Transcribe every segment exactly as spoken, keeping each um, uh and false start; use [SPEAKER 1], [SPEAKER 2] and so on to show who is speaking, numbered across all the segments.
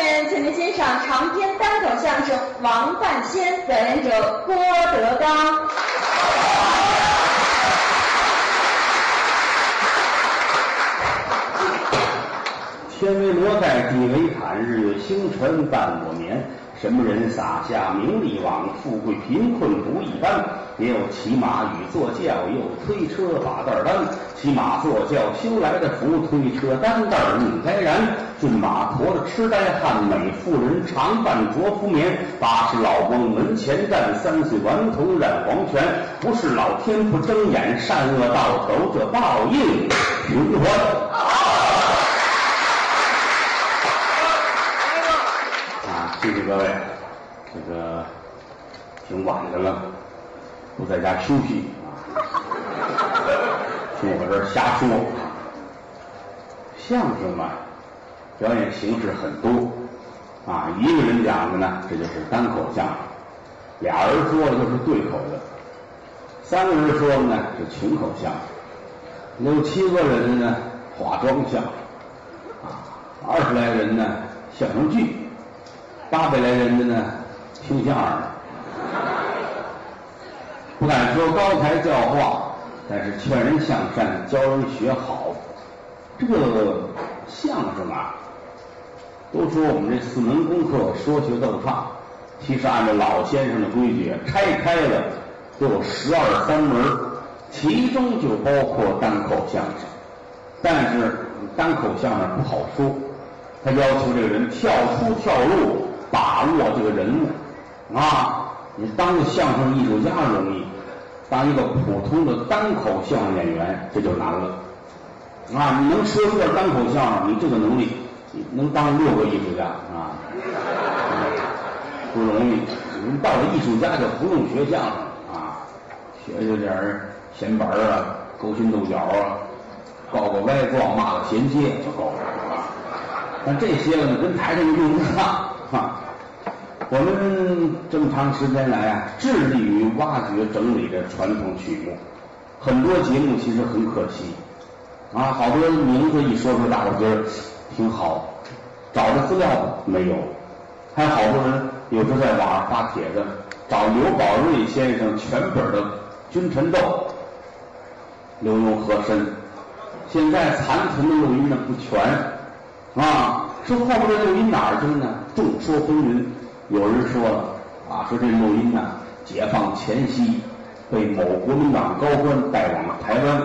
[SPEAKER 1] 面，请您欣赏长篇单口相声《王半仙》，表演者郭德纲。
[SPEAKER 2] 天为罗盖，地为毯，日月星辰伴我眠。什么人撒下名利网？富贵贫困不一般。也有骑马与坐轿，又推车把担担。骑马坐轿修来的福，推车担担命该然。骏马驮着痴呆汉，美妇人常伴着夫眠。八十老翁门前站，三岁顽童染黄泉。不是老天不睁眼，善恶到头这报应循环。谢谢各位，这个挺晚的了，不在家休息啊，听我这儿瞎说啊。相声嘛，表演形式很多啊，一个人讲的呢，这就是单口相声；俩人说的就是对口的；三个人说的呢是群口相声；六七个人呢化妆相声啊，二十来人呢相声剧。八百来人的呢，听相声，不敢说高台教化，但是劝人向善，教人学好。这个相声啊，都说我们这四门功课说学逗唱，其实按照老先生的规矩，拆开了都有十二三门，其中就包括单口相声。但是单口相声不好说，他要求这个人跳出跳入。把握这个人物啊，你当个相声艺术家容易，当一个普通的单口相声演员这就难了啊！你能说出点单口相声，你这个能力，你能当六个艺术家啊，不容易。你到了艺术家就不用学相声啊，学学点闲板啊，勾心斗角啊，告个歪状，骂个衔接就够了啊。但这些个呢，跟台上用不上。啊，我们这么长时间来啊，致力于挖掘整理这传统曲目，很多节目其实很可惜啊，好多名字一说出，大伙觉得挺好，找的资料没有，还有好多人有时候在网上发帖子找刘宝瑞先生全本的《君臣斗》，刘墉和珅，现在残存的录音呢不全啊。说后边的录音哪儿去了呢？众说纷纭。有人说了啊，说这录音呢，解放前夕被某国民党高官带往台湾。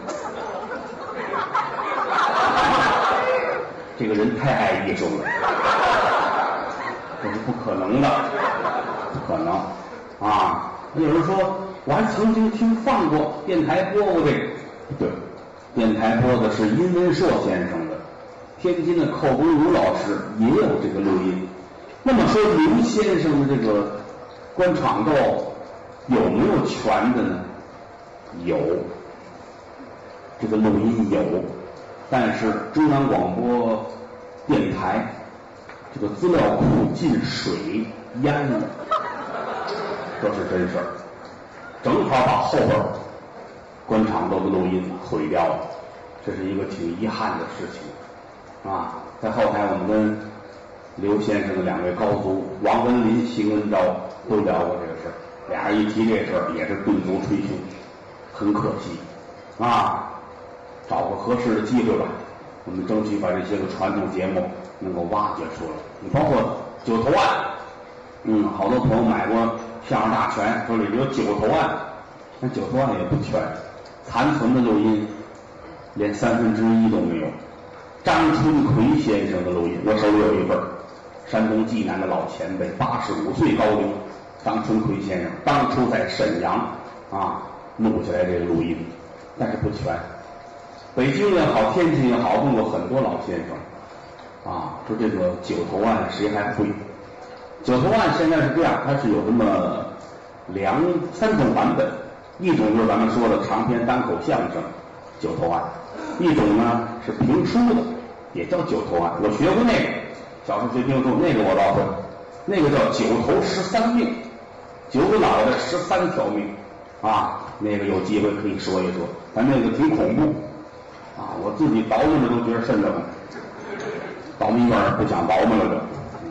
[SPEAKER 2] 这个人太爱艺术了，这是不可能的，不可能啊！有人说，我还曾经听放过电台播过这个，对，电台播的是殷文硕先生的。天津的寇公如老师也有这个录音。那么说刘先生的这个官场斗有没有全的呢？有，这个录音有，但是中央广播电台这个资料库进水淹了，这是真事儿，正好把后边官场斗的录音毁掉了，这是一个挺遗憾的事情。啊，在后台我们跟刘先生的两位高足王文林、邢文昭都聊过这个事儿，俩人一提这事儿也是顿足捶胸，很可惜啊！找个合适的机会吧，我们争取把这些个传统节目能够挖掘出来。你包括九头案，嗯，好多朋友买过相声大全，说里边有九头案，但九头案也不全，残存的录音连三分之一都没有。张春奎先生的录音，我手里有一本，山东济南的老前辈，八十五岁高龄，张春奎先生当初在沈阳啊录起来这个录音，但是不全。北京也好，天津也好，问过很多老先生啊，说这个九头案谁还会？九头案现在是这样，它是有这么两三种版本，一种就是咱们说的长篇单口相声九头案，一种呢是评书的，也叫九头案。我学过那个，小时候学评书，那个我倒会，那个叫九头十三命，九个脑袋十三条命啊，那个有机会可以说一说，但那个挺恐怖啊，我自己倒腾着都觉得瘆得慌。倒霉院不想倒腾了的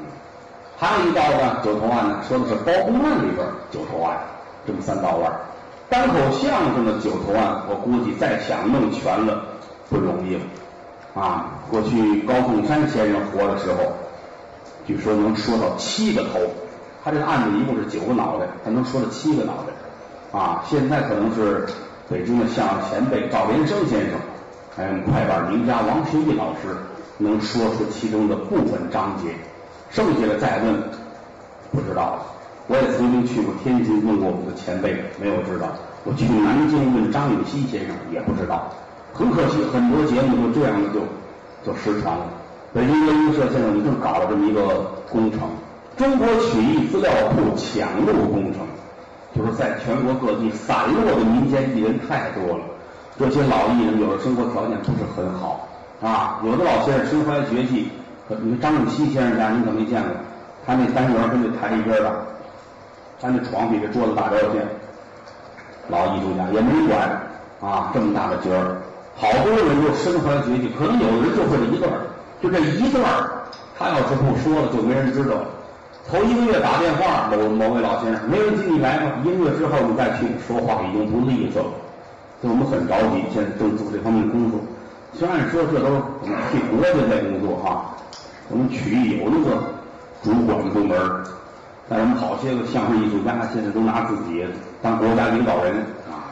[SPEAKER 2] 还有一道呢，九头案呢，说的是包公案里边九头案，这么三道腕。单口相声的九头案，我估计再想弄全了不容易了啊！过去高凤山先生活的时候，据说能说到七个头，他这个案子一共是九个脑袋，他能说到七个脑袋啊！现在可能是北京的相声前辈赵连生先生，还有快板名家王学义老师能说出其中的部分章节，剩下的再问不知道了。我也曾经去过天津问过我们的前辈，没有知道。我去南京问张允熙先生，也不知道。很可惜，很多节目就这样的就就失传了。北京德云社现在我们正搞了这么一个工程，中国曲艺资料库抢录工程，就是在全国各地散落的民间艺人太多了。这些老艺人有的生活条件不是很好啊，有的老先生身怀绝技，你张允熙先生家您可没见过，他那单元跟这台一边的。他那床比这桌子大多少天，老艺术家也没管啊，这么大的角儿，好多人就身怀绝技，可能有的人就会这一段，就这一段，他要是不说了，就没人知道了。头一个月打电话，某某位老先生，没问题，你来吧。一个月之后你再去，说话已经不利索了。所以我们很着急，现在正做这方面的工作。虽然说这都是我们替国家在工作哈，我们曲艺有那个主管部门。但我们好些个相声艺术家现在都拿自己当国家领导人啊，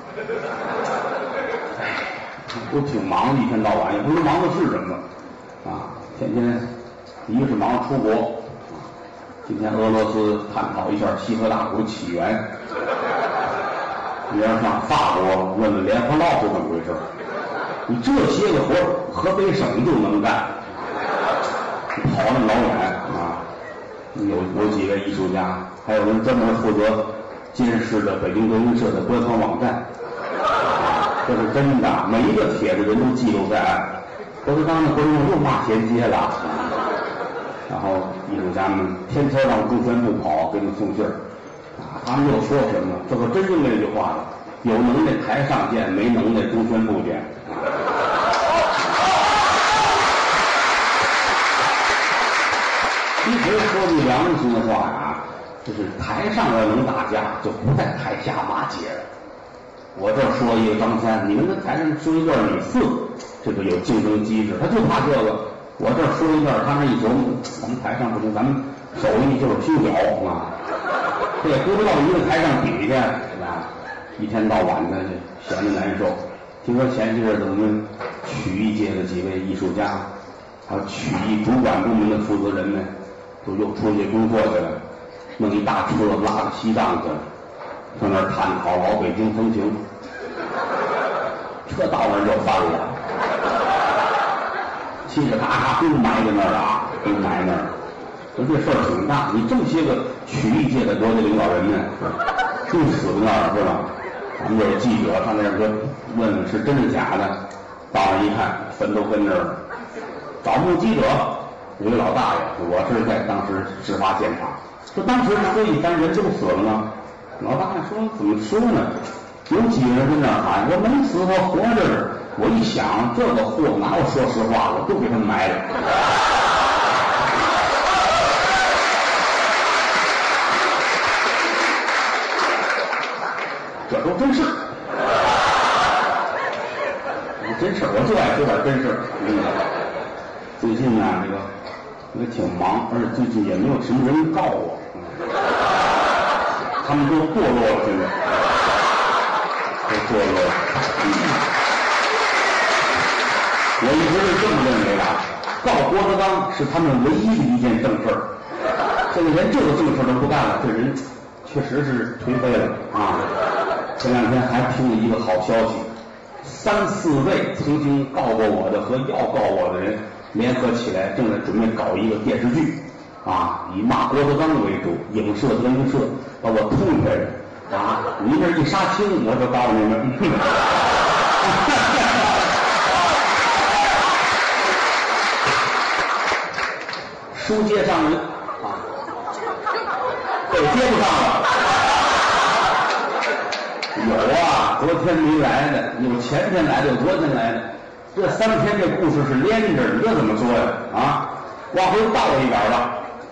[SPEAKER 2] 都挺忙的，一天到晚也不知道忙的是什么啊，天天一个是忙着出国啊，今天俄罗斯探讨一下西河大鼓起源，明儿上法国问问莲花落是怎么回事，你这些个活河北省就能干，你跑那么老远啊。有有几位艺术家，还有人专门负责监视着北京德云社的官方网站，啊，这是真的，每一个帖子人都记录在案。郭德纲的观众又骂衔接了，然后艺术家们天天让中宣部跑给你送信儿，啊，他们又说什么？这可真应那句话了：有能耐台上见，没能耐中宣部见。其实说句良心的话呀，就是台上要能打架，就不在台下骂街了。我这儿说一个张三，你们在台上说一段李四，这个有竞争机制，他就怕这个。我这儿说一段，他那一琢磨，咱们台上不行，咱们手艺就是修脚啊，这也不知道一个台上比去啊，一天到晚的闲得难受。听说前些日子我们曲艺界的几位艺术家，还有曲艺主管部门的负责人们。都又出去工作去了，弄一大车拉到西藏去了，上那儿探讨老北京风情。车到那儿就翻了，嘁哩咔嚓都埋在那儿啊，都埋那儿。说这事儿挺大，你这么些个曲艺界的国家领导人们都死在那儿是吧？咱们有记者上那儿就问问是真的假的，到那儿一看，坟都跟那儿，找目击者。有一个老大爷，我是在当时事发现场，说当时所以咱人都死了吗？老大爷说怎么说呢？有几个人跟那儿喊我没死，我活着呢。我一想这个货哪有说实话，我都给他埋了。这都真事，真事，我就爱说点真事。嗯，最近呢、啊，这个。也挺忙，而且最近也没有什么人告我，嗯、他们都堕落了，现在都堕落了。嗯、我一直是这么认为的，告郭德纲是他们唯一的一件正事儿。现在连这个正事都不干了，这人确实是颓废了啊！前两天还听了一个好消息，三四位曾经告过我的和要告我的人。联合起来，正在准备搞一个电视剧，啊，以骂郭德纲为主，影射德云社，把我痛快着啊！你这一杀青，我就告诉你们，书接上文啊，对，接不上了。有啊，昨天没来的，有前天来的，有昨天来的。这三天这故事是连着，你这怎么说呀？啊，往回倒一点吧。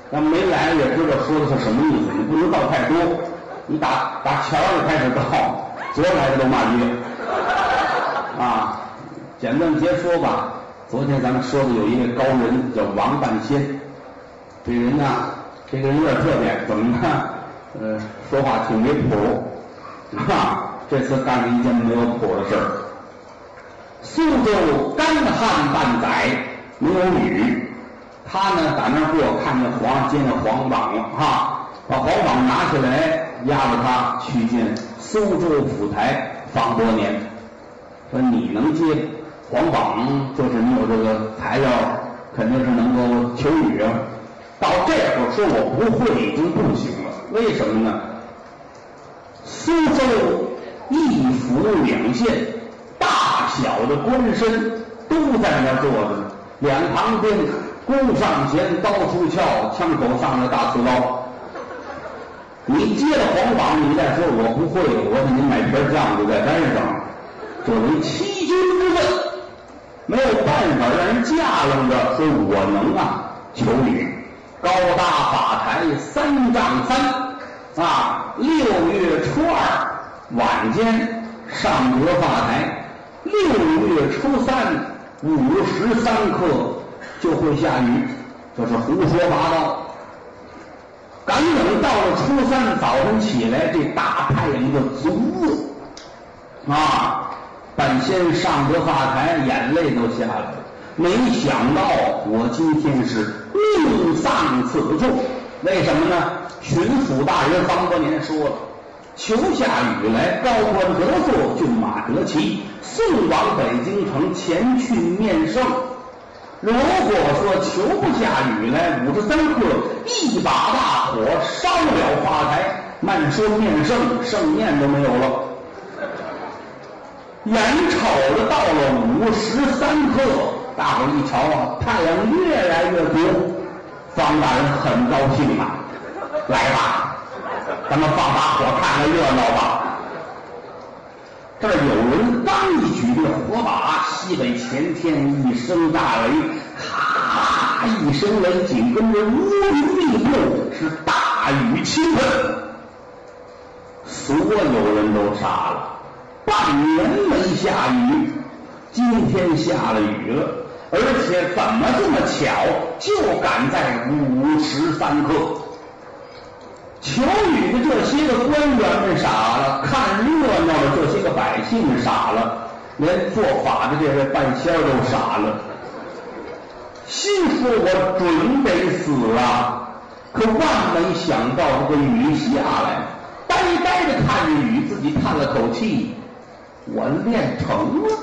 [SPEAKER 2] 要没来也知道说的是什么意思，你不能倒太多，你打打前儿就开始倒，昨儿来的都骂街啊。简短截说吧，昨天咱们说的有一位高人叫王半仙，这人呢，这个人有点特点，怎么呢？呃，说话挺没谱啊。这次干了一件没有谱的事儿。苏州干旱半载没有雨，他呢打那过，看见皇上接那皇榜了哈，把皇榜拿下来，押着他去见苏州府台方多年。说你能接皇榜，就是你有这个材料，肯定是能够求雨啊。到这会儿说我不会已经不行了，为什么呢？苏州一府两县，大小的官绅都在那儿坐着，两旁边弓上弦，刀出鞘，枪口上了大刺刀。你接了皇榜，你再说我不会，我给你买瓶酱就在山上，这为欺君之罪，没有办法让人架楞着说我能啊求雨。高大法台三丈三啊，六月初二晚间上阁发台，六月初三五时三刻就会下雨，这是胡说八道。赶等到了初三早晨起来，这大太阳就足了啊！半仙上阁发台，眼泪都下来了。没想到我今天是命丧此处，为什么呢？巡抚大人方伯年说了，求下雨来，高官得坐，骏马得骑，送往北京城前去面圣。如果说求不下雨来，五十三刻一把大火烧了发台，慢说面圣，圣面都没有了。眼瞅着到了五十三刻，大伙一瞧啊，太阳越来越毒，方大人很高兴啊，来吧，咱们放把火看看热闹吧。这儿有人刚一举这火把，西北前天一声大雷，咔一声雷，紧跟着乌云密布，是大雨倾盆，所有人都傻了。半年没下雨，今天下了雨了，而且怎么这么巧，就赶在五时三刻。求雨的这些个官员们傻了，看热闹的这些个百姓傻了，连做法的这位半仙都傻了，心说我准得死啊！可万没想到这个雨下来，呆呆的看着雨，自己叹了口气，我练成了。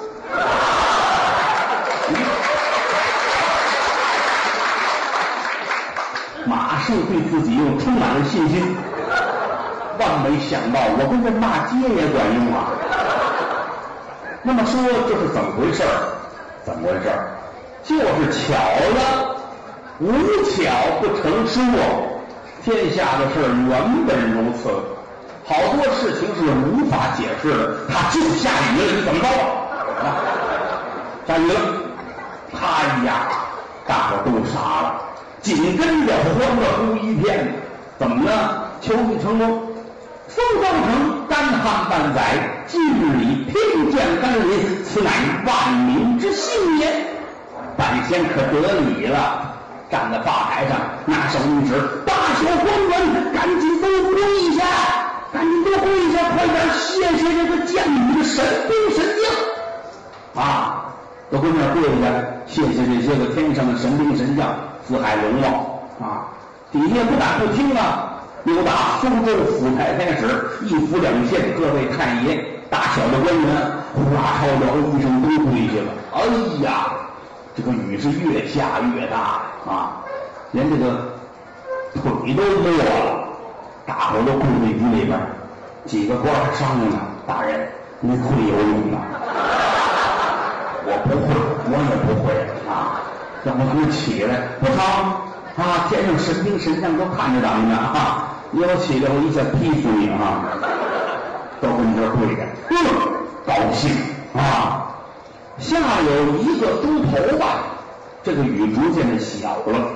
[SPEAKER 2] 马上对自己又充满了信心，万没想到我跟这骂街也管用啊！那么说这是怎么回事？怎么回事？就是巧了，无巧不成书啊！天下的事原本如此，好多事情是无法解释的。它就下雨了，你怎么着啊？下雨了，哎呀，大伙都傻了。紧跟着欢呼一片，怎么呢？求雨成功，苏州城干旱半载，今日里天降甘霖，此乃万民之幸也。半仙可得理了，站在吧台上，拿手一指，大小官员赶紧都跪下，赶紧都跪下，快点谢谢这个降雨的神兵神将啊！都跟那跪下，谢谢这些个天上的神兵神将。四海龙王啊，底下不敢不听啊！由打苏州府台开始，一府两县各位太爷、大小的官员，呼啦超摇一声都跪下了。哎呀，这个雨是越下越大啊，连这个腿都没了。大伙都跪在雨里边，几个官还商量呢：大人，您会游泳吗？我不会，我也不会啊。让我给我起来，不成啊！天上神兵神将都看着咱们呢啊！你要起来，我一下劈死你啊！都跟这跪着，嗯，高兴啊！下有一个钟头吧，这个雨逐渐的小了，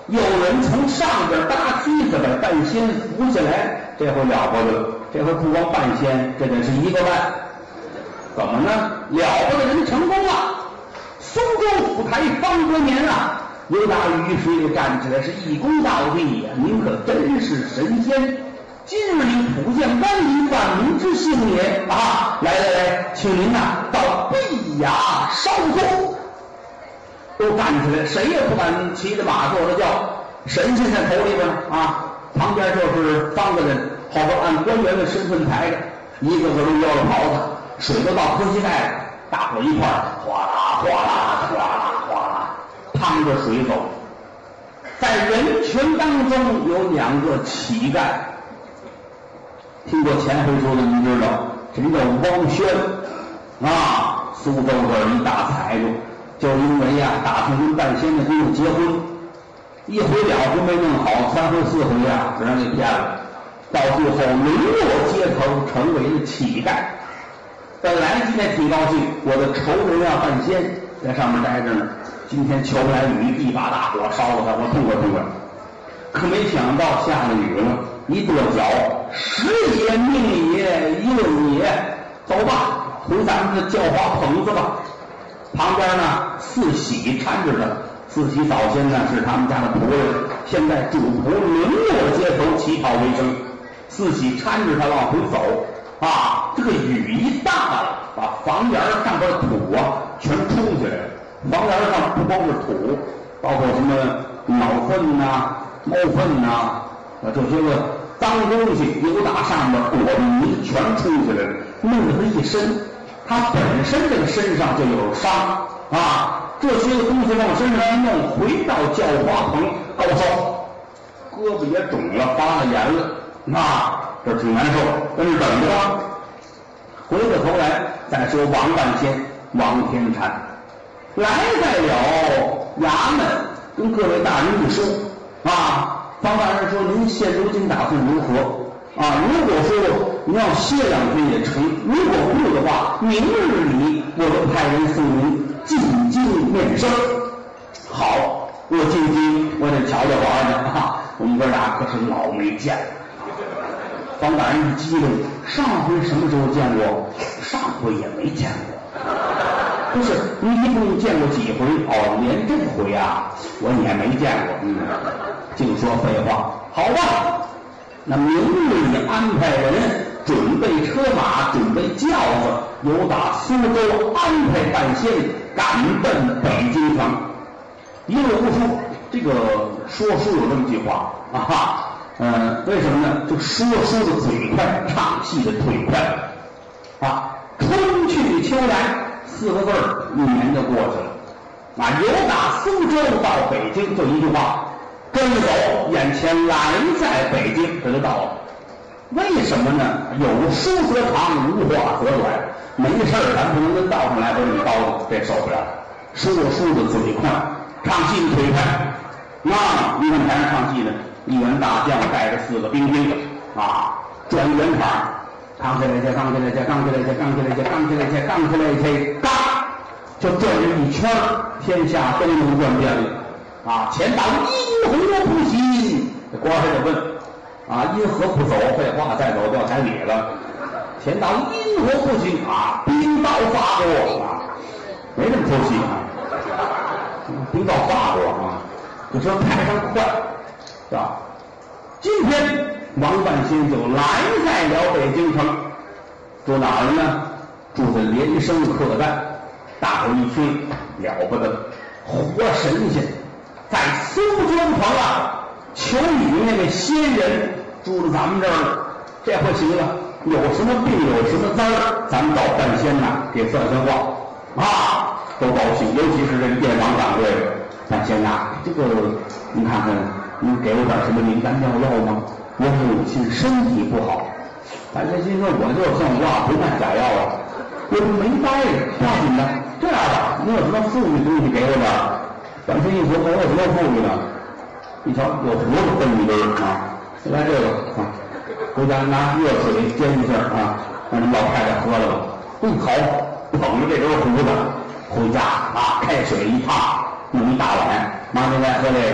[SPEAKER 2] 有人从上边搭梯子把半仙扶下来，这回了不得了，这回不光半仙，这得是一个半。怎么呢？了不得，人成功了！苏州府台方德年啊，由打雨水里站起来是一躬到地呀！您可真是神仙！今日里普见甘霖，万民之幸也啊！来来来，请您呐、啊、到碧雅稍坐。都站起来，谁也不敢骑着马坐着轿，神仙在头里边啊，旁边就是方个人，后边按官员的身份抬着，一个个都腰着袍子，水都到磕膝盖了，大伙一块儿哗啦哗啦哗啦哗啦趟着水走。在人群当中有两个乞丐，听过前回说的您知道，谁叫汪轩啊？苏州这儿一大财主，就因为呀、啊，打算跟半仙的姑娘结婚，一回两回没弄好，三回四回呀、啊，让人给骗了，到最后沦落街头，成为了乞丐。本来今天挺高兴，我的仇人啊半仙在上面待着呢，今天求来雨，一把大火烧了他，我痛快痛快。可没想到下了雨了，一跺脚，时也命也运也，走吧，回咱们的教化棚子吧。旁边呢，四喜搀着他。四喜早先呢是他们家的仆人，现在主仆沦落街头，乞讨为生。四喜搀着他往回走啊，这个雨一大了，把房檐上边的土啊全冲起来了。房檐上不光是土，包括什么脑粪呐、啊、猫粪呐、啊，这些个脏东西由打上面裹着泥全冲起来了，弄得他一身。他本身这个身上就有伤啊，这些个东西往身上一弄，回到教花棚高烧，胳膊也肿了，发了炎了，那这挺难受，跟着等着吧。回过头来再说王半仙、王天禅，来在了衙门，跟各位大人一说啊，方大人说您现如今打算如何？啊，如果说你要歇两天也成，如果不的话，明日里我就派人送您进京面圣。好，我进京，我得瞧瞧玩去啊！我们哥俩可是老没见了。方大人一激动，上回什么时候见过？上回也没见过。不是，你一共见过几回？哦，连这回啊，我也没见过。嗯，净说废话。好吧。那明日里安排人准备车马，准备轿子，由打苏州安排半仙赶奔北京城。一路无书，这个说书有这么句话啊哈，呃，为什么呢？就说书的嘴快，唱戏的腿快啊。春去秋来四个字儿，一年就过去了。啊，由打苏州到北京，就一句话。跟着走，眼前来在北京，这就到了。为什么呢？有书则长，无话则短。没事儿，咱不能跟道上来回这么叨叨，这受不了。说书的嘴快，唱戏的腿快。那你看台上唱戏的，一员大将带着四个兵丁啊，转圆场，扛起来去，扛起来去，扛起来去，扛起来去，扛起来去，扛起来去，嘎，就转了一圈，天下都能转遍了。啊，前导因何不行？这官还得问啊，因何不走？废话，再走掉台里了。前导因何不行？啊，兵到法国啊，没这么出戏啊。兵到法国啊，就说台上快，是吧？今天王半仙就来在了北京城，住哪儿呢？住在连生客栈。大伙一听了不得，活神仙。在苏州城啊，求雨那个仙人住在咱们这儿，这回行了。有什么病，有什么灾儿，咱们找半仙呐，给算算话啊，都高兴。尤其是这个店王掌柜的，半仙呐，这个您看看，您给我点什么灵丹妙药吗？我母亲身体不好。半仙心说，我就是算卦，不卖假药啊，我没掰着，不要紧的。这样吧，你有什么富裕东西给我点？半仙一琢磨，我有什么富裕呢？一瞧有胡子分一根啊，来这个啊，回家拿热水煎一下啊，让老太太喝了吧。嗯，好，捧着这根胡子回家啊，开水一烫，弄一大碗，妈现在喝这个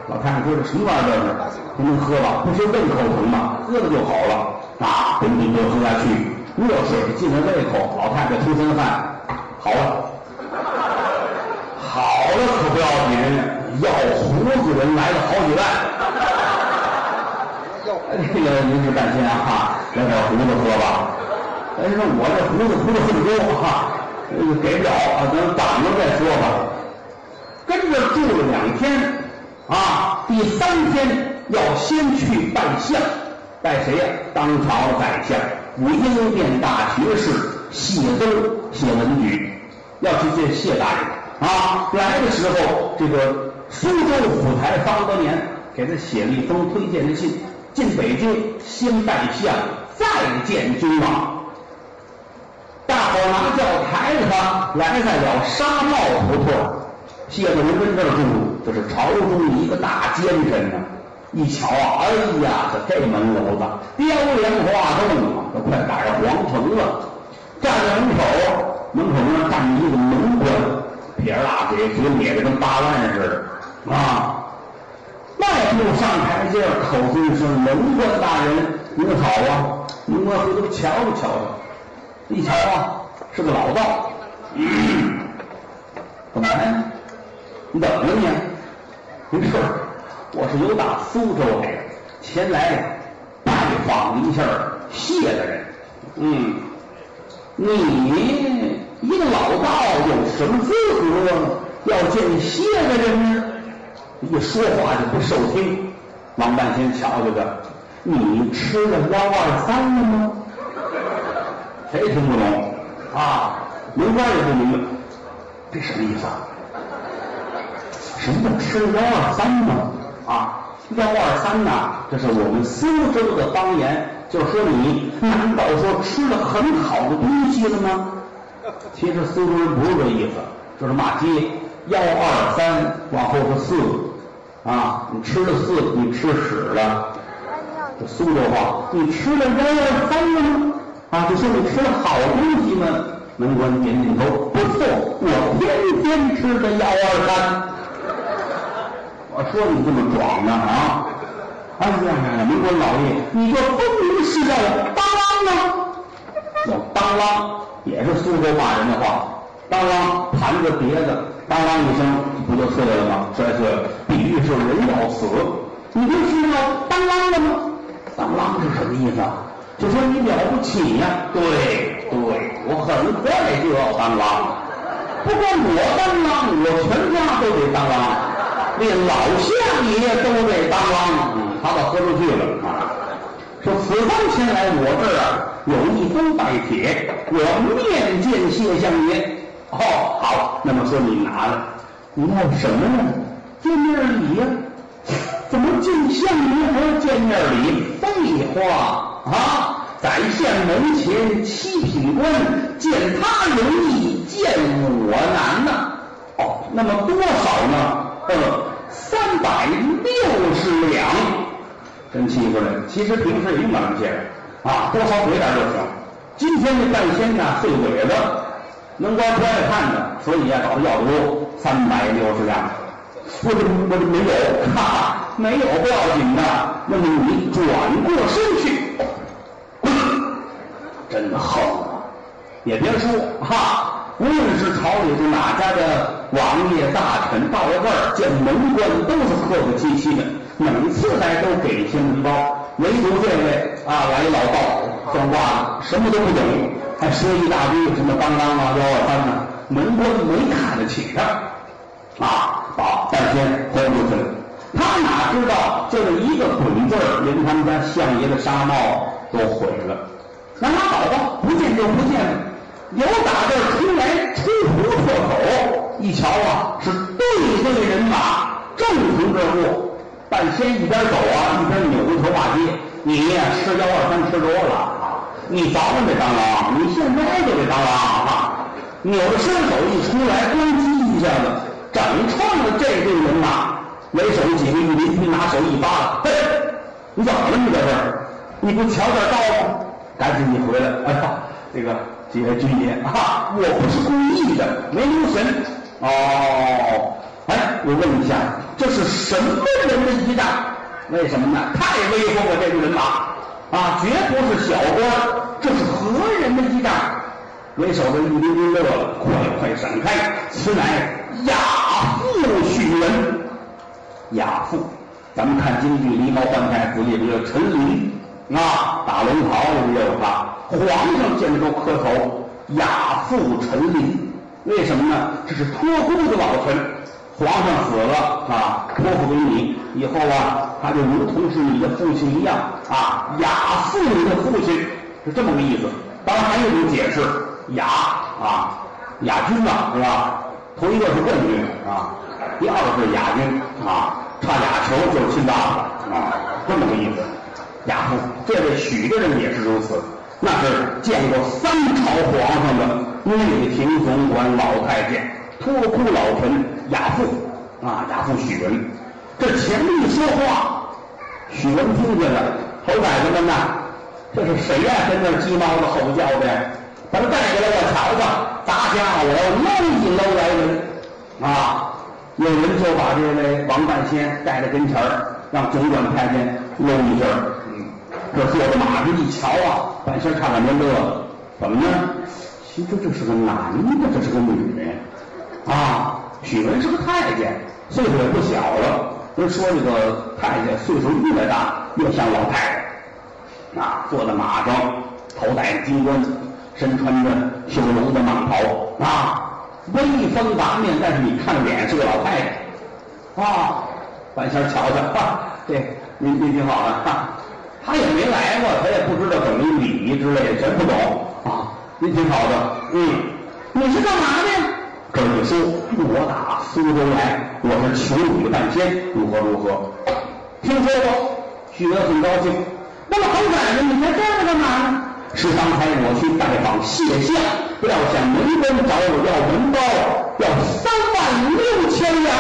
[SPEAKER 2] 老太太说这什么玩意儿这是？不能喝吧？不是胃口疼吗？喝了就好了。啊，滚滚滚喝下去，热水进了胃口，老太太出身汗，好了，好了可不要紧，要胡子人来了好几万。这个您是半天啊，来点胡子喝吧。但是我这胡子胡子很多哈，这个给不了啊，咱挡着再说吧。跟着住了两天啊，第三天要先去拜相，拜谁呀？当朝宰相武英殿大学士谢宗谢文举，要去见谢大人啊。来的时候，这个苏州府台方德年给他写了一封推荐的信。进北京先拜相，再见君王。大伙拿轿抬着他来在了沙帽胡同。谢大人跟这儿住，这是朝中的一个大奸臣呢。一瞧啊，哎呀，这这门楼子雕梁画栋啊，都快赶上皇城了。站在门口，门口那站着一个门官，撇着大嘴，嘴咧着跟八万似的啊。迈步上台阶，口尊声：“门官大人，您好啊！”门官回头瞧着瞧着，一瞧啊，是个老道。嗯，干嘛呀？你怎么了你？没事，我是由打苏州来的，前来拜访一下谢大人。嗯，你一个老道有什么资格要见谢大人呢？一说话就不受听，王半仙瞧瞧着，你吃了幺二三了吗？谁听不懂啊？门官也不明白，这什么意思啊？什么叫吃了幺二三呢？啊，幺二三呐，这是我们苏州的方言，就是说你难道说吃了很好的东西了吗？其实苏州人不是这意思，就是骂街。幺二三往后是四啊，你吃了四，你吃屎了。这苏州话，你吃了幺二三了吗？啊，就说你吃了好东西吗？门官点点头，不错，我天天吃的幺二三。我说你这么壮呢啊！哎呀，门官老爷，你这分明是要当啷吗？叫当啷也是苏州骂人的话，当啷盘着碟子。当啷一声，不就碎了吗？摔碎了，比喻是人要死。你这是要当啷了吗？当啷是什么意思啊？就说你了不起呀、啊！对对，我很快就要当啷，不光我当啷，我全家都得当啷，连老相爷都得当啷。嗯，他倒喝出去了啊！说此番前来我这儿啊，有一封拜帖，我面见谢相爷。哦，好，那么说你拿了，你要什么呢？见面礼呀、啊？怎么见相爷还要见面礼？废话啊！宰相门前七品官，见他容易，见我难呐。哦，那么多少呢？呃，三百六十两。真欺负人！其实平时也用不了这些啊，多少给点就行。今天这半仙呢，碎鬼子。门官不爱看的，所以呀、啊，找要多三百六十两。我这我这没有，哈哈，没有不要紧的。那么你转过身去，滚！真横啊！也别说哈，无论是朝里是哪家的王爷大臣，到了这儿见门官都是客客气气的，每次来都给些红包。唯独这位啊，来老道算卦了，什么都不懂。还说一大堆什么当当啊、幺二三呢，门官没看得起他啊，把半仙轰出去了。他哪知道这个一个滚字儿，连他们家相爷的纱帽都毁了。那拉倒吧，不见就不见了。有打这儿出来出胡破口，一瞧啊，是对对人马，正行这步。半仙一边走啊，一边扭着头骂街：“你呀，吃幺二三吃多了。”你早晚得当啷，你现在就得当啷啊！扭着身手一出来，咣叽一下子，整串的这队人马，为首几个御林军拿手一扒，嘿，你怎么了？你在这儿？你不瞧点道吗？赶紧你回来！哎呀，这个几位军爷啊，我不是故意的，没留神。哦， 哎，我问一下，这是什么人的仪仗？为什么呢？太威风了，这个人马啊，绝不是小官，这是何人的仪仗？为首的玉林林乐了，快快闪开！此乃亚父许文。亚父，咱们看京剧《狸猫换太子》里边有陈琳啊，打龙袍里边也有他。皇上见州磕头，亚父陈琳。为什么呢？这是托孤的老臣，皇上死了啊，托付给你，以后啊，他就如同是你的父亲一样啊，亚父你的父亲，是这么个意思。当然还有一种解释，亚啊，亚军嘛，是吧？头一个是冠军啊，第二个是亚军啊，差俩球就是亲爸爸啊，这么个意思。亚父，这位许的人也是如此，那是见过三朝皇上的内廷总管老太监，托孤老臣亚父啊，亚父许文。这前面一说话，许文听见了，头崽子们呐，这是谁呀、啊？跟那鸡毛的吼叫的，把他带过来我瞧瞧，砸家我要搂一搂来人啊！有人就把这位王半仙带到跟前儿，让总管太监搂一下。嗯，这坐着马子一瞧啊，半仙差点没乐了。怎么呢？其实这是个男的，这是个女的啊。许文是个太监，岁数也不小了。人说这个太监岁数越大越像老太太啊，坐在马上，头戴金冠，身穿着绣龙的蟒袍啊，威风八面，但是你看脸是个老太太啊。半仙瞧瞧啊，这您您挺好的啊，他也没来过，他也不知道怎么礼仪之类的，全不懂啊。您挺好的，嗯，你是干嘛的呀？这儿一说，我打苏州来，我是求女半仙，如何如何？听说过，许文很高兴。那么侯崽子，你在这儿干嘛呢？是刚才我去拜访谢相，料想门官找我要文包，要三万六千两。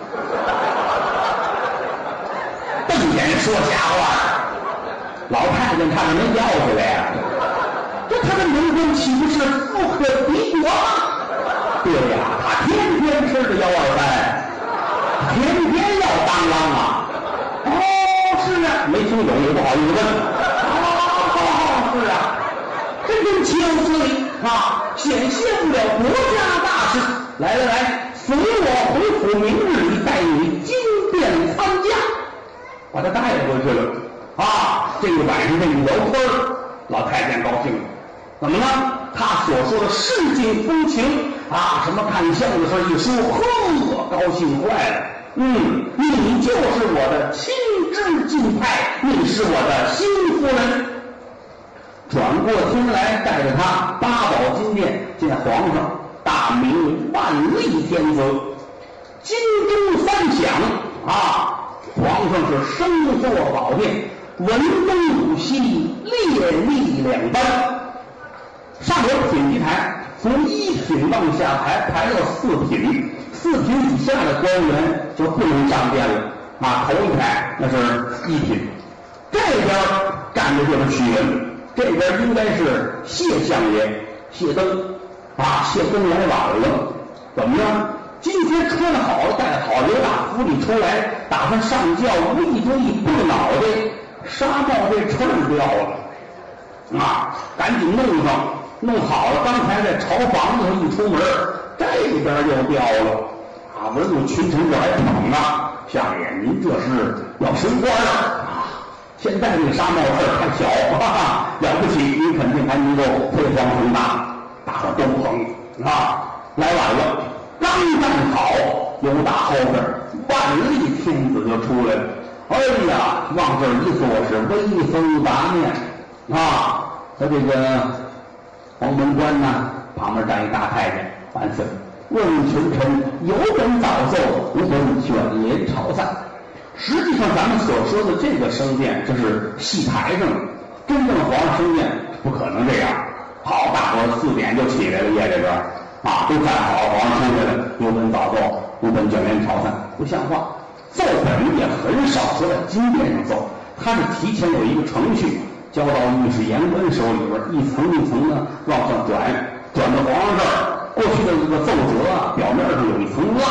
[SPEAKER 2] 瞪眼说瞎话，老太监差点没要起来呀！这他的门官岂不是富可敌国吗？对呀，他天天吃着幺二三，天天要当啷啊！哦，是啊，没听懂也不好意思问。哦，是啊，真正岂有此理啊！显现不了国家大事。来来来，随我回府，明日里带你金殿参加。把他带回去了啊！这个晚上这一聊天儿，老太监高兴了。怎么了？他所说的市井风情啊，什么看相的事一说，呵，高兴坏了。嗯，你就是我的亲至近派，你是我的新夫人。转过天来，带着他八宝金殿见皇上，大明万历天子。金钟三响啊，皇上是升坐宝殿，文东武西，列立两班。上有品级台，从一品往下排，排到四品，四品以下的官员就不能上殿了啊。头一排那是一品，这边干的就是许文，这边应该是谢相爷谢登啊。谢登来晚了，怎么样？今天穿好了，戴好刘大府里出来，打算上轿，无意中一拨脑袋，纱帽这刺儿掉了啊，赶紧弄上。弄好了，刚才在朝房子上一出门，这边又掉了啊！文武群臣这还捧啊，相爷您这是要升官了啊！现在这个纱帽事儿太小，哈哈，了不起，您肯定还能够飞黄腾达，大伙都捧啊！来晚了，刚站好，有打后边万历天子就出来了。哎呀，往这儿一坐是威风八面啊！他这个黄门官呢，旁边站一大太监，万岁！问群臣有本早奏，无本卷帘朝散。实际上，咱们所说的这个升殿，这是戏台上真正的皇上升殿不可能这样。好，大伙四点就起来了，夜里边啊，都站好，皇上出来了，有本早奏，无本卷帘朝散，不像话。奏本也很少说在金殿上奏，他是提前有一个程序。交到御史言官手里边，一层一层的往上转，转到皇上这儿。过去的这个奏折啊，表面上有一层蜡，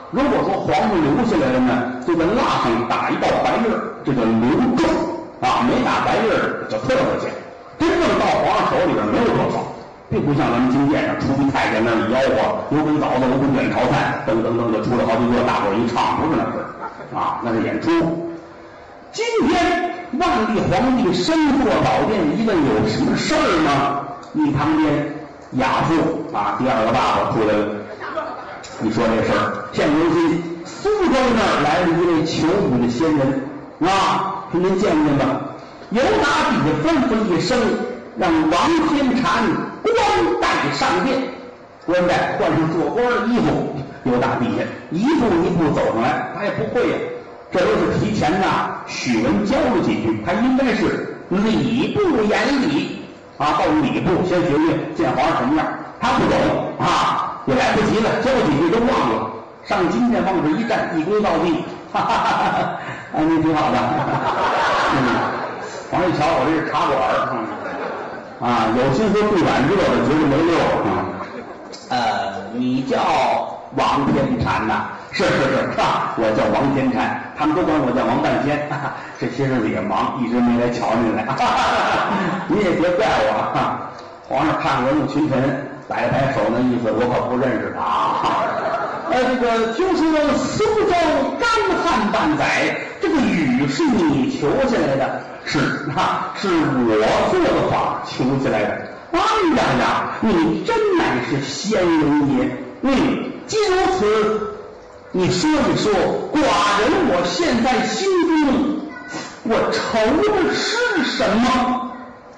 [SPEAKER 2] 如果说黄是留下来的呢，就在蜡上打一道白印儿，这叫留证啊，没打白印儿就退回去。真正到皇上手里边没有多少，并不像咱们京殿上出去太监那里吆喝，有本枣子，有本卷炒菜，噔噔噔就出来好几个，大伙儿一唱，不是那事啊，那是演出。今天万历皇帝身坐宝殿，一问有什么事儿吗？你旁边亚父啊，第二个爸爸出来了。你说这事儿，现如今苏州那儿来了一位求雨的仙人啊，说您见见吧。由打底下吩咐一声，让王天禅官带上殿。官带换上做官的衣服，由打底下一步一步走上来，他也不会呀、啊。这都是提前呐，许文教了几句，他应该是礼部言礼啊，到礼部先学学见皇上什么样，他不懂啊，也来不及了，教几句都忘了。上金殿往这一站，一躬到地，哈哈哈哈！啊，你挺好的。嗯，皇上一瞧，我这是茶馆儿啊，有心喝对碗热的，绝对没溜啊。呃，你叫王天禅呐？是是是，啊，我叫王天禅，他们都管我叫王半仙。啊、这些日子也忙，一直没来瞧您来。哈哈哈您也别怪我。啊、皇上看文武群臣，摆了摆手，那意思我可不认识他。啊、呃，这个听说苏州干旱半载，这个雨是你求下来的？是啊，是我做的法求下来的。哎呀呀，你真乃是仙人也。嗯，既如此。你说一说，寡人我现在心中我愁的是什么？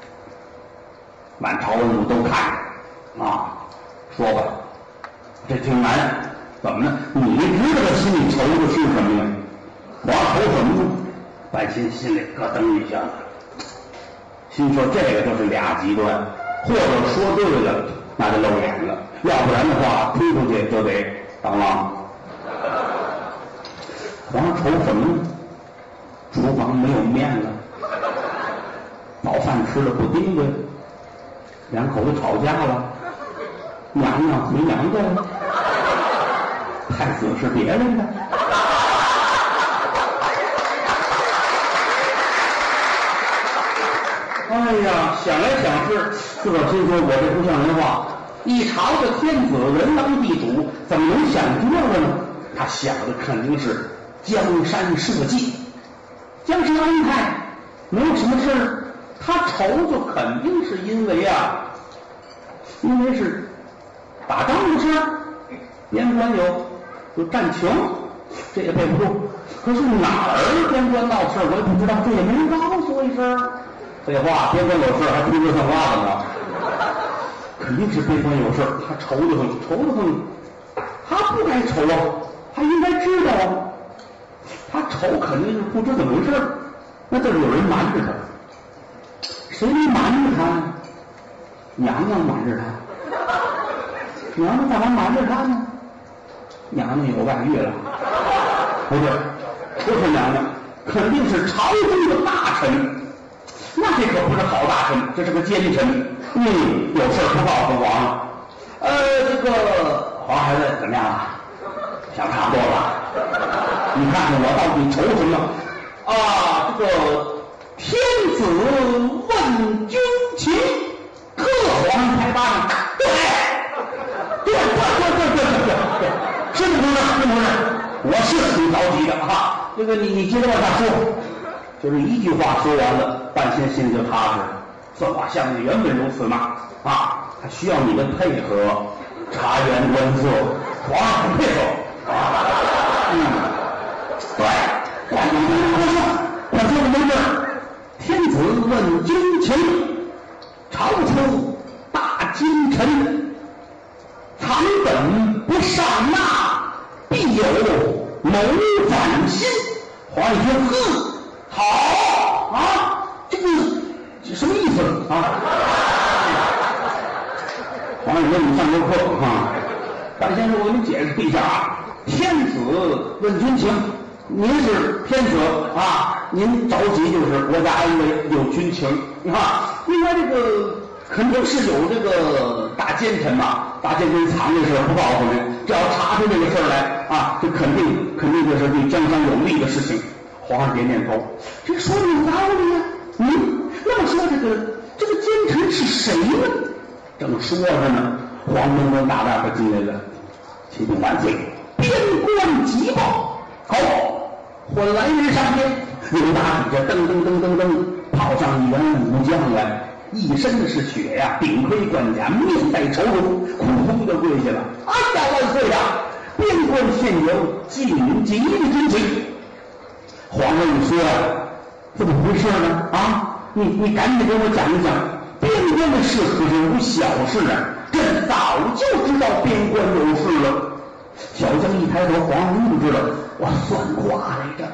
[SPEAKER 2] 满朝文武都看着啊，说吧，这挺难，怎么呢？你知道他心里愁的是什么呀？皇上愁什么呢？半仙心里咯噔一下子，心说这个就是俩极端，或者说对了，那就露脸了；要不然的话，推出去就得当啷。皇上愁什么呢？厨房没有面了，早饭吃的不丁对，两口子吵架了，娘娘回娘家了，太子是别人的。哎呀，想来想去，自个儿心说，我这不像人话。一朝的天子，人当地主，怎么能想这个呢？他想的肯定是江山社稷，江山安泰，没有什么事儿，他愁就肯定是因为啊，因为是打仗的事儿，边关有有战情，这也背不住。可是哪儿边关闹事儿，我也不知道，这也没人告诉我一声。废话，边关有事还推着上袜子呢，肯定是边关有事，他愁得很，愁得很。他不该愁啊，他应该知道啊。他愁肯定是不知怎么回事，那就是有人瞒着他。谁瞒着他呢？娘娘瞒着他。娘娘干嘛瞒着他呢？娘娘有外遇了。不对，不是娘娘，肯定是朝中的大臣。那这可不是好大臣，这是个奸臣。嗯，有事不告诉皇上。呃，这个皇上还问怎么样了？想差不多了。你看看我到底愁什么啊？这个天子问军情，呵，皇上拍巴掌，对，对对对对对对对，是不是？是不是？我是挺着急的哈。这个你你接着往下说，就是一句话说完了，半仙心里就踏实。算卦相声原本如此嘛啊，他需要你的配合，察言观色，皇上很配合啊，嗯。对，快快快说，快说怎么回事？天子问军情，朝出大奸臣，倘本不上纳，必有谋反心。皇上一听，呵，好啊，这个什么意思啊？皇上问你上过课啊？半仙说，我给你解释一下啊，天子问军情。您是天子啊，您着急就是国家安危，有军情啊。应该这个肯定是有这个大奸臣嘛，大奸臣藏这事不告诉您， 只要查出这个事儿来啊，这肯定肯定这是对江山有利的事情。皇上点点头，这说的有道理呀、啊。嗯，那么说这个这个奸臣是谁呢？正说着呢，黄门关大大可进来了。启禀万岁，边关急报，好，唤来人上边。有打底下噔噔噔噔噔跑上一员武将来，一身的是血呀，顶盔贯甲，面带愁容，扑通就跪下了。哎呀，万岁呀！边关现有紧急的军情。皇上，你说呀，怎么回事呢？啊，你你赶紧给我讲一讲，边关的事可是无小事啊！朕早就知道边关有事了。小将一抬头，皇上又知道，我算卦来着。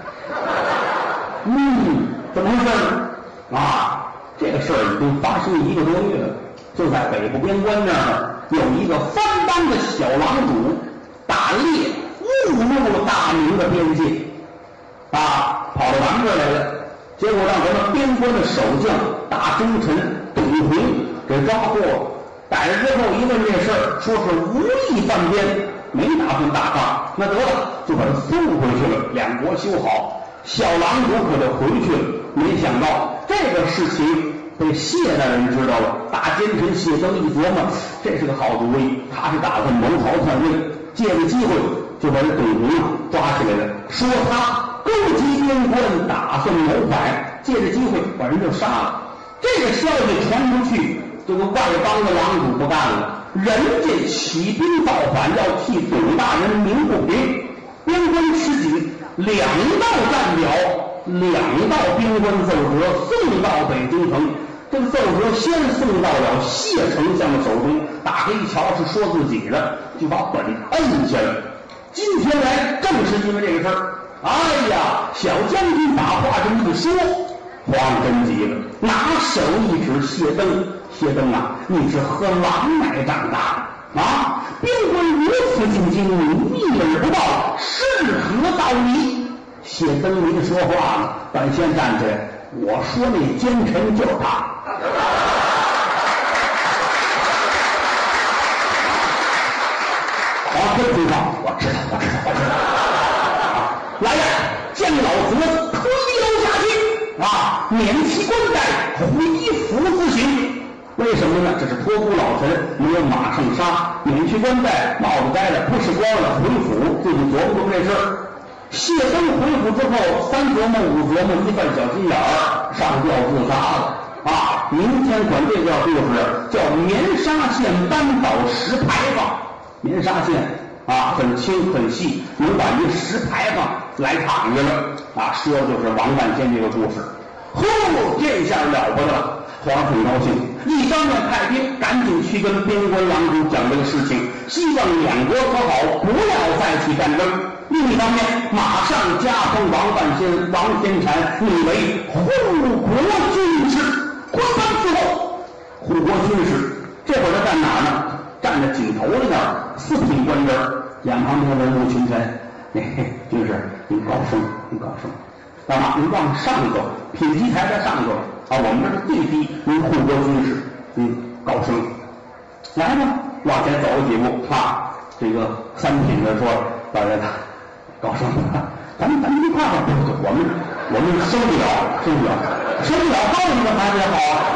[SPEAKER 2] 嗯，怎么回事呢？啊，这个事儿已经发生一个多月了。就在北部边关那儿，有一个番邦的小郎主打猎误入大明的边界，啊，跑到咱们这儿来了。结果让咱们边关的守将大忠臣董洪给抓获了。逮着之后一问这事儿，说是无意犯边，没打算打仗，那得了，就把他送回去了，两国修好。小郎主可就回去了，没想到这个事情被谢大人知道了。大奸臣谢登一琢磨，这是个好主意，他是打算谋朝篡位，借着机会就把这董洪啊抓起来了，说他勾结边关，打算谋反，借着机会把人就杀了。这个消息传出去，这个外邦的郎主不干了，人家起兵造反，要替董大人鸣不平。边关吃紧，两道战表，两道边关奏折送到北京城。这个奏折先送到了谢丞相的手中，打开一瞧是说自己的，就把本摁下了。今天来正是因为这个事儿。哎呀，小将军把话这么一说，皇上真急了，拿手一指谢登，谢登啊，你是喝狼奶长大的啊！边关如此进京，你一耳不报，是何道理？谢登没说话了，但先站起来，我说那奸臣就是他。皇上听话，我知道，我知道，我知道。啊，来呀，将老子推楼下去啊，免其冠带，回府自省。为什么呢？这是托孤老臣，没有马上杀，免去冠带，帽子摘了，不是光了，回府自己琢磨琢磨这事儿。谢登回府之后，三琢磨五琢磨，一犯小心眼儿，上吊自杀了啊！明天管这段故事叫绵沙县扳倒石牌坊。绵沙县啊，很轻很细，能把一石牌坊来躺下了啊！说的就是王万仙这个故事。呼，这下了不得了！皇上很高兴，一方面派兵赶紧去跟边关郎主讲这个事情，希望两国和好，不要再起战争。另一方面，马上加封王万仙、王天禅立为护国军师，官方伺候。护国军师这会儿他站哪儿呢？站在井头的那儿，四品官职，眼旁边文武群臣。嘿嘿，军师，您高升，您高升。干嘛？您往上走，品级台在上头啊，我们这是最低，您护国军师，您高升。来吧，往前走了几步啊，这个三品的说，老爷子高升，咱们咱们一块儿，不不，我们我们升不了，升不了，升不了，高什么还得好啊？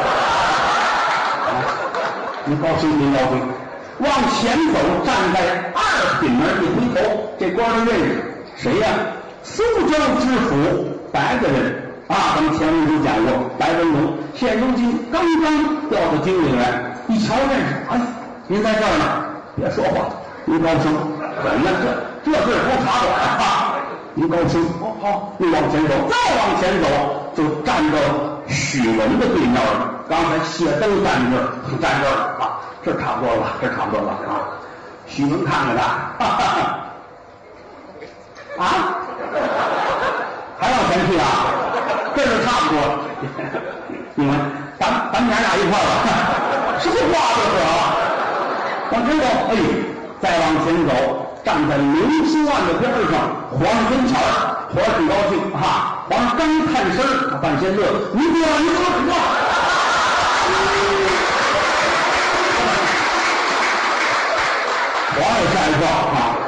[SPEAKER 2] 您高升，您高升。往前走，站在二品门一回头，这官儿认识谁呀？苏州知府白个人啊，咱们前文书讲过，白文龙现如今刚刚调到京里来，一瞧认识，哎，您在这儿呢，别说话，您高升，怎么这这事不茶馆啊？您高升，好好，又往前走，再往前走，就站到许文的对面了。刚才谢登站这儿，站这儿啊，这差不多了，这差不多了啊。许文看看他，哈哈哈，啊，还往前去啊？这就差不多了。你们，咱咱娘俩一块儿吧，什么话这是啊？往前走，哎，再往前走，站在明书案的边上，皇上跟前儿，皇上很高兴哈。皇上刚探身，他半仙乐，你过来，你过来，你过来。皇上吓一跳啊！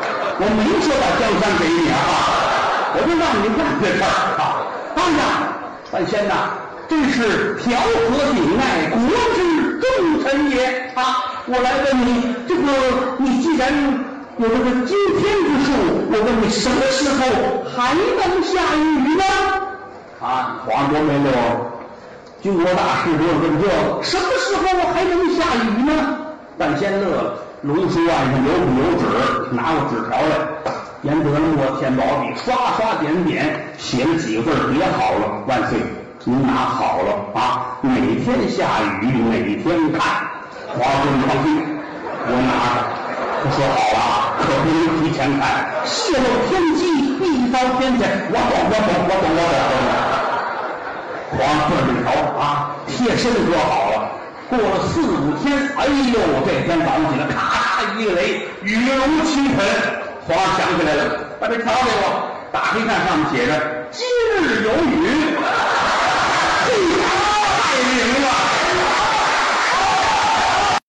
[SPEAKER 2] 我没说把江山给你啊，我就让你干这事儿啊。哎呀，半仙呐，真是调和顶爱，国之重臣也啊！我来问你，这个你既然有这个惊天之术，我问你什么时候还能下雨呢？啊，皇上多没溜，军国大事不用问这，什么时候我还能下雨呢？半仙乐了，龙书案上有笔有纸，拿过纸条来，严德墨填宝笔，刷刷点点写了几个字，别好了，万岁，您拿好了啊！哪天下雨哪天看，皇上你放心，我拿着。他说好了啊，可不能提前看，泄露天机，必遭天谴。我懂，我懂，我懂，我懂，我懂。皇上顺着条啊，贴身搁好了。过了四五天，哎呦，这天早上起来，咔嚓一个雷，雨如倾盆。皇上想起来了，把这条给我打开看，上面写着：今日有雨。